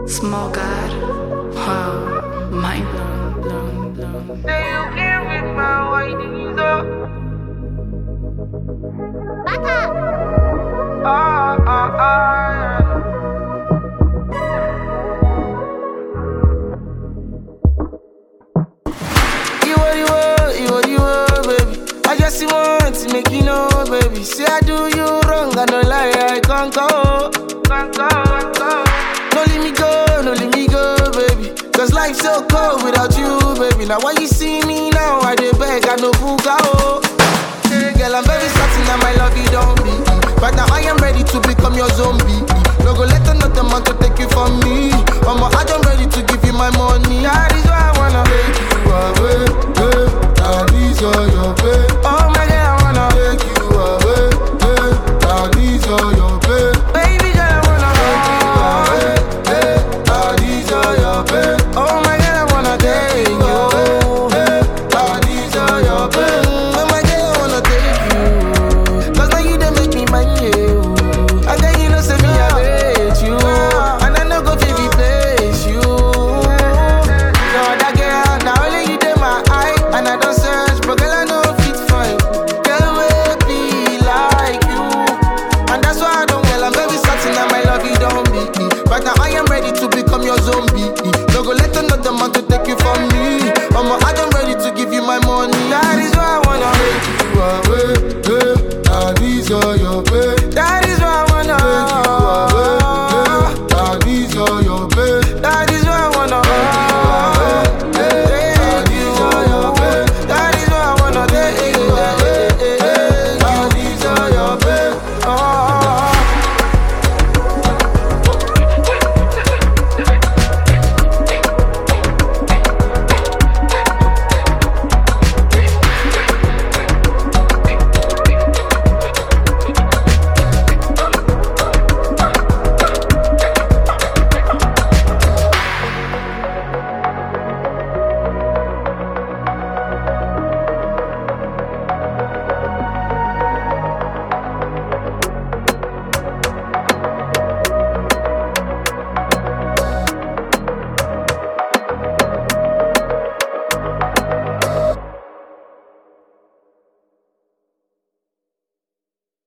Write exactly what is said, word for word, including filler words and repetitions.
Small God, wow, mind blown, blown, blown. Say you can't with my white up. Ah, ah, ah, yeah. You what you want, you what you want, baby. I just want to make you know, baby. Say I do you wrong, I don't lie, I can't go. Can't go, can't go. No let me go, no let me go, baby. Cause life's so cold without you, baby. Now why you see me now, I dey beg, I no buga, oh. Hey girl, I'm very certain that my love you don't be. But now I am ready to become your zombie. No go let another man to take you from me. I'm a